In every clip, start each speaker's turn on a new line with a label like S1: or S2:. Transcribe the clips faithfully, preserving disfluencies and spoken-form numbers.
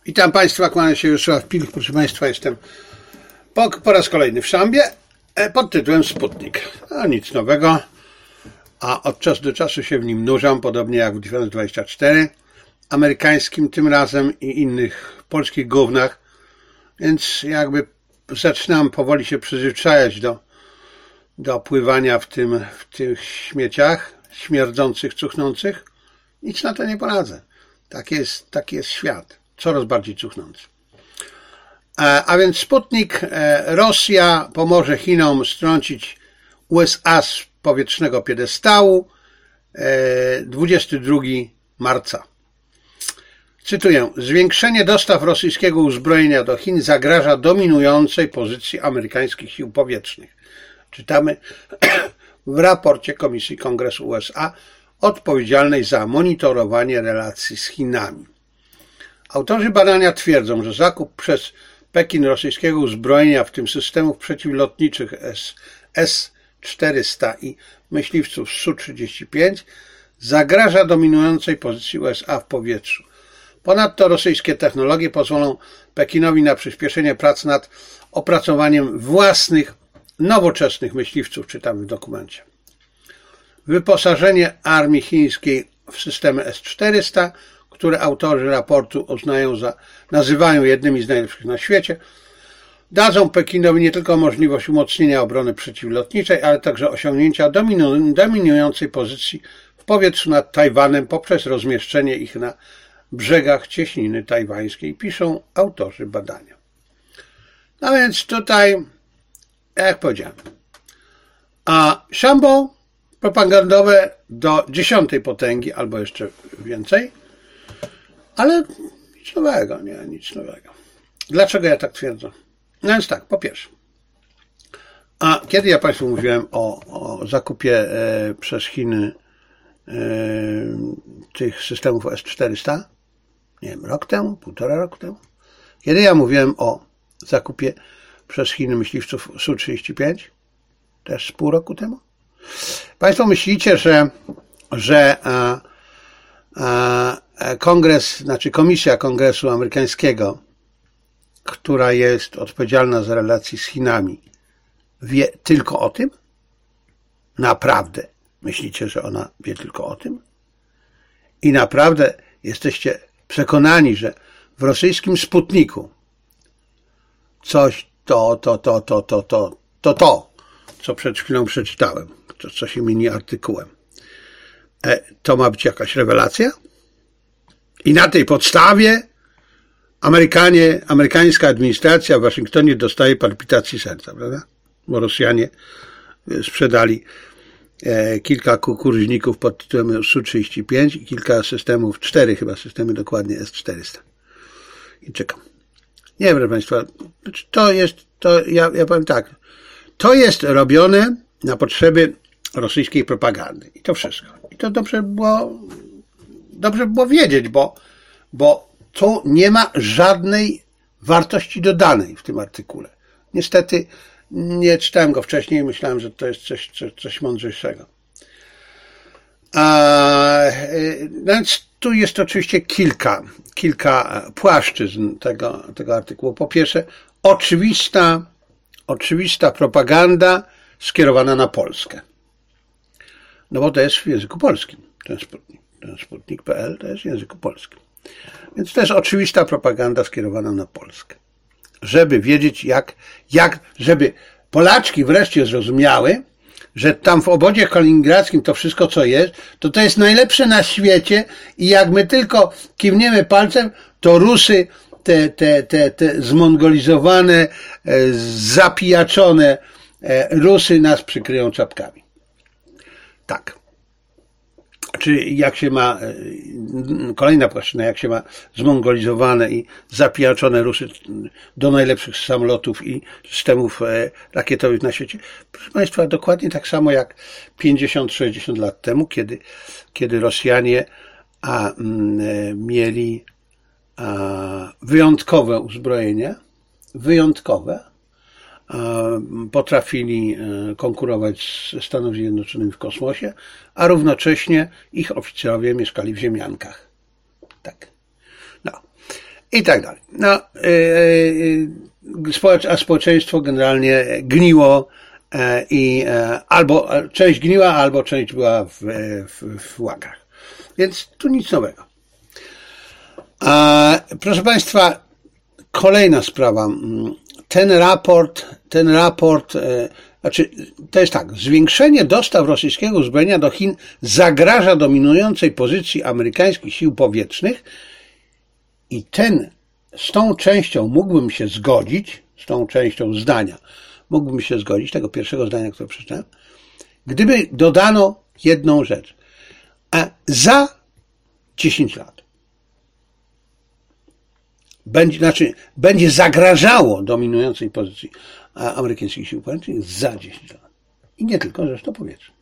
S1: Witam Państwa, kłaniam się Jarosław Pilch. Proszę Państwa, jestem po, po raz kolejny w Szambie pod tytułem Sputnik. A nic nowego, a od czasu do czasu się w nim nurzam, podobnie jak w dwa tysiące dwudziestym czwartym, amerykańskim tym razem i innych polskich gównach, więc jakby zaczynam powoli się przyzwyczajać do, do pływania w, tym, w tych śmieciach śmierdzących, cuchnących. Nic na to nie poradzę. Tak jest, taki jest świat. Coraz bardziej cuchnący. A więc Sputnik, Rosja pomoże Chinom strącić U S A z powietrznego piedestału dwudziestego drugiego marca. Cytuję. Zwiększenie dostaw rosyjskiego uzbrojenia do Chin zagraża dominującej pozycji amerykańskich sił powietrznych. Czytamy w raporcie Komisji Kongresu U S A odpowiedzialnej za monitorowanie relacji z Chinami. Autorzy badania twierdzą, że zakup przez Pekin rosyjskiego uzbrojenia, w tym systemów przeciwlotniczych S czterysta i myśliwców S U trzydzieści pięć, zagraża dominującej pozycji U S A w powietrzu. Ponadto rosyjskie technologie pozwolą Pekinowi na przyspieszenie prac nad opracowaniem własnych, nowoczesnych myśliwców, czytamy w dokumencie. Wyposażenie armii chińskiej w systemy S czterysta, które autorzy raportu uznają za, nazywają jednymi z najlepszych na świecie, dadzą Pekinowi nie tylko możliwość umocnienia obrony przeciwlotniczej, ale także osiągnięcia dominu, dominującej pozycji w powietrzu nad Tajwanem poprzez rozmieszczenie ich na brzegach cieśniny tajwańskiej, piszą autorzy badania. No więc tutaj, jak powiedziałem, a szambo propagandowe do dziesiątej potęgi, albo jeszcze więcej, ale nic nowego, nie, nic nowego. Dlaczego ja tak twierdzę? No więc tak, po pierwsze, a kiedy ja Państwu mówiłem o, o zakupie e, przez Chiny e, tych systemów S czterysta, nie wiem, rok temu, półtora roku temu, kiedy ja mówiłem o zakupie przez Chiny myśliwców S U trzydzieści pięć, też z pół roku temu, Państwo myślicie, że, że a, a, Kongres, znaczy Komisja Kongresu Amerykańskiego, która jest odpowiedzialna za relacje z Chinami, wie tylko o tym? Naprawdę myślicie, że ona wie tylko o tym? I naprawdę jesteście przekonani, że w rosyjskim Sputniku coś to, to, to, to, to, to, to, to, co przed chwilą przeczytałem, to co się mini artykułem, to ma być jakaś rewelacja? I na tej podstawie Amerykanie, amerykańska administracja w Waszyngtonie dostaje palpitacji serca, prawda? Bo Rosjanie sprzedali kilka kukurydźników pod tytułem S U trzydzieści pięć i kilka systemów, cztery chyba systemy dokładnie S czterysta. I czekam. Nie wiem, proszę Państwa, to jest, to ja, ja powiem tak, to jest robione na potrzeby rosyjskiej propagandy. I to wszystko. I to dobrze było, dobrze było wiedzieć, bo, bo tu nie ma żadnej wartości dodanej w tym artykule. Niestety nie czytałem go wcześniej i myślałem, że to jest coś, coś, coś mądrzejszego. A, więc tu jest oczywiście kilka, kilka płaszczyzn tego, tego artykułu. Po pierwsze, oczywista, oczywista propaganda skierowana na Polskę. No bo to jest w języku polskim, ten Sputnik. Ten Sputnik kropka p l to jest w języku polskim. Więc to jest oczywista propaganda skierowana na Polskę. Żeby wiedzieć, jak, jak, żeby Polaczki wreszcie zrozumiały, że tam w obozie kaliningradzkim to wszystko, co jest, to to jest najlepsze na świecie i jak my tylko kiwniemy palcem, to Rusy, te, te, te, te zmongolizowane, zapijaczone Rusy nas przykryją czapkami. Tak. Czy jak się ma, kolejna płaszczyzna, jak się ma zmongolizowane i zapijaczone Rusy do najlepszych samolotów i systemów rakietowych na świecie. Proszę Państwa, dokładnie tak samo jak pięćdziesiąt sześćdziesiąt lat temu, kiedy, kiedy Rosjanie a, m, mieli a, wyjątkowe uzbrojenie, wyjątkowe, potrafili konkurować ze Stanami Zjednoczonymi w kosmosie, a równocześnie ich oficerowie mieszkali w ziemiankach. Tak. No. i tak dalej. No, a społeczeństwo generalnie gniło i albo część gniła, albo część była w, w, w łakach. Więc tu nic nowego. A, proszę Państwa, kolejna sprawa. Ten raport, ten raport, znaczy, to jest tak, zwiększenie dostaw rosyjskiego uzbrojenia do Chin zagraża dominującej pozycji amerykańskich sił powietrznych i ten, z tą częścią mógłbym się zgodzić, z tą częścią zdania mógłbym się zgodzić, tego pierwszego zdania, które przeczytałem, gdyby dodano jedną rzecz. A za dziesięć lat będzie, znaczy, będzie zagrażało dominującej pozycji amerykańskich sił powietrznych za dziesięć lat. I nie tylko zresztą powietrze.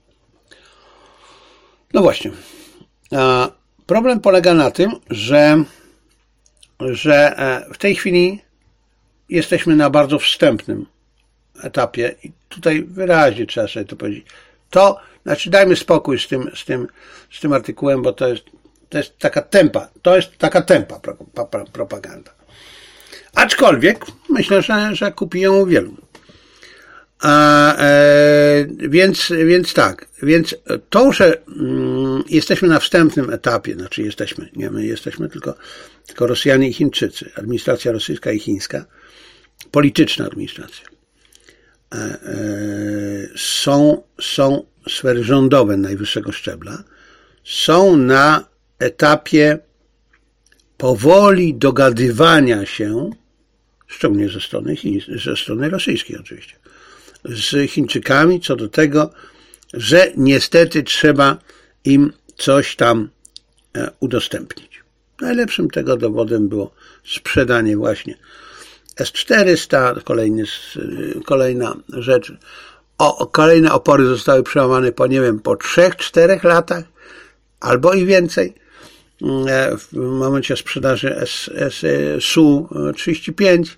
S1: No właśnie. Problem polega na tym, że, że w tej chwili jesteśmy na bardzo wstępnym etapie i tutaj wyraźnie trzeba sobie to powiedzieć. To, znaczy dajmy spokój z tym, z tym, z tym artykułem, bo to jest, to jest taka tempa, to jest taka tempa pro, pro, propaganda. Aczkolwiek myślę, że, że kupi ją wielu. A, e, więc, więc tak, więc to, że mm, jesteśmy na wstępnym etapie, znaczy jesteśmy, nie my jesteśmy, tylko, tylko Rosjanie i Chińczycy, administracja rosyjska i chińska, polityczna administracja, e, e, są, są sfery rządowe najwyższego szczebla, są na etapie powoli dogadywania się, szczególnie ze strony, Chin, ze strony rosyjskiej oczywiście, z Chińczykami co do tego, że niestety trzeba im coś tam udostępnić. Najlepszym tego dowodem było sprzedanie właśnie S czterysta, kolejny, kolejna rzecz. O, kolejne opory zostały przełamane po, nie wiem, po trzech, czterech latach, albo i więcej. W momencie sprzedaży S U trzydzieści pięć,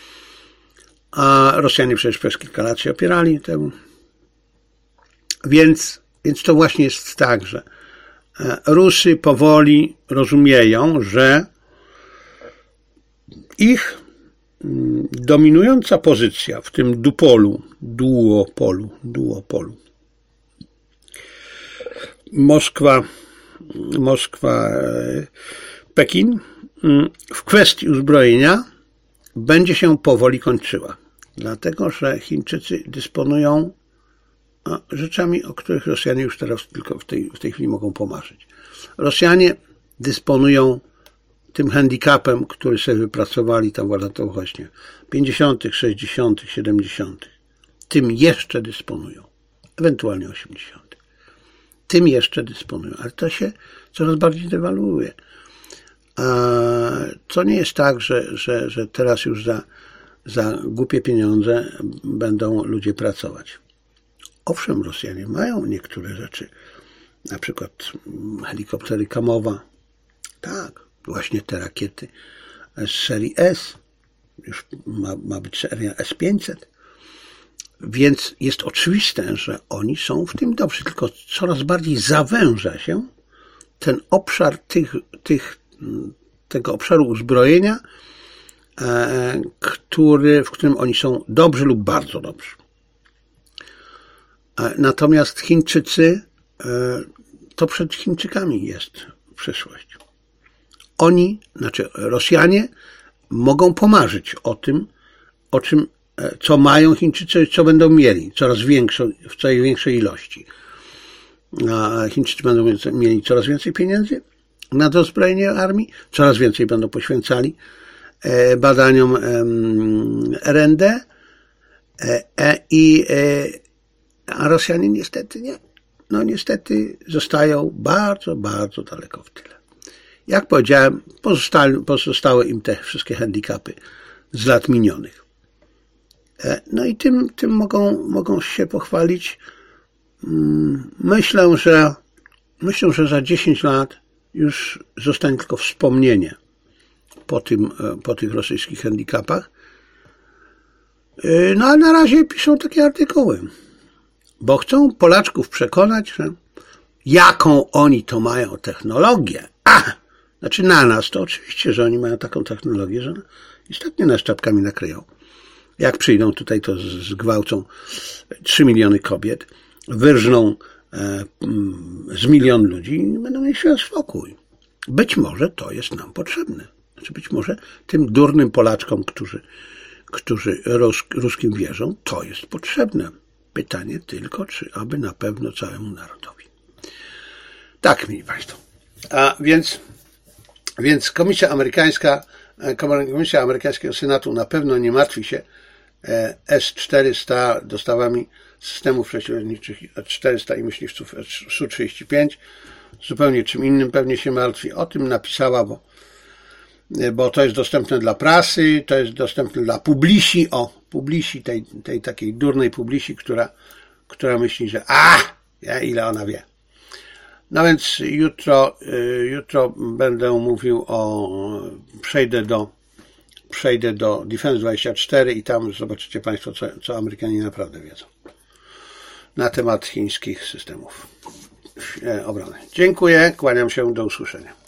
S1: a Rosjanie przecież przez kilka lat się opierali temu. Więc, więc to właśnie jest tak, że Rusy powoli rozumieją, że ich dominująca pozycja w tym dupolu, duopolu, duopolu, Moskwa, Moskwa, Pekin, w kwestii uzbrojenia będzie się powoli kończyła. Dlatego, że Chińczycy dysponują rzeczami, o których Rosjanie już teraz tylko w tej, w tej chwili mogą pomarzyć. Rosjanie dysponują tym handicapem, który sobie wypracowali tam w latach właśnie pięćdziesiątych, sześćdziesiątych, siedemdziesiątych. Tym jeszcze dysponują. Ewentualnie osiemdziesiątych. Tym jeszcze dysponują. Ale to się coraz bardziej dewaluuje. To nie jest tak, że, że, że teraz już za, za głupie pieniądze będą ludzie pracować. Owszem, Rosjanie mają niektóre rzeczy. Na przykład helikoptery Kamowa. Tak, właśnie te rakiety z serii S. Już ma, ma być seria S pięćset. Więc jest oczywiste, że oni są w tym dobrzy. Tylko coraz bardziej zawęża się ten obszar tych, tych, tego obszaru uzbrojenia, e, który, w którym oni są dobrzy lub bardzo dobrzy. E, natomiast Chińczycy, e, to przed Chińczykami jest przyszłość. Oni, znaczy Rosjanie, mogą pomarzyć o tym, o czym, co mają Chińczycy, co będą mieli, coraz większą, w coraz większej ilości. A Chińczycy będą mieli coraz więcej pieniędzy na dozbrojenie armii, coraz więcej będą poświęcali badaniom R and D, i, a Rosjanie niestety nie. No niestety zostają bardzo, bardzo daleko w tyle. Jak powiedziałem, pozostały, pozostały im te wszystkie handicapy z lat minionych. No i tym, tym mogą, mogą się pochwalić. Myślę, że myślę, że za dziesięć lat już zostanie tylko wspomnienie po tym, po tych rosyjskich handicapach. No a na razie piszą takie artykuły, bo chcą Polaczków przekonać, że jaką oni to mają technologię. A! Znaczy na nas, to oczywiście, że oni mają taką technologię, że istotnie nas czapkami nakryją. Jak przyjdą tutaj, to zgwałcą trzy miliony kobiet, wyrżną e, z milion ludzi i będą mieli świat spokój. Być może to jest nam potrzebne. Znaczy być może tym durnym Polaczkom, którzy, którzy rus, ruskim wierzą, to jest potrzebne. Pytanie tylko, czy aby na pewno całemu narodowi. Tak, mili Państwo. A więc, więc Komisja Amerykańska, Komisja Amerykańskiego Senatu na pewno nie martwi się S czterysta, dostawami systemów przeciwlotniczych S czterysta i myśliwców S U trzydzieści pięć. Zupełnie czym innym pewnie się martwi. O tym napisała, bo, bo to jest dostępne dla prasy, to jest dostępne dla publisi, o, publisi, tej, tej takiej durnej publisi, która, która myśli, że a, ja, ile ona wie. No więc jutro, jutro będę mówił o, przejdę do, przejdę do Defense dwadzieścia cztery i tam zobaczycie Państwo, co, co Amerykanie naprawdę wiedzą na temat chińskich systemów obrony. Dziękuję, kłaniam się, do usłyszenia.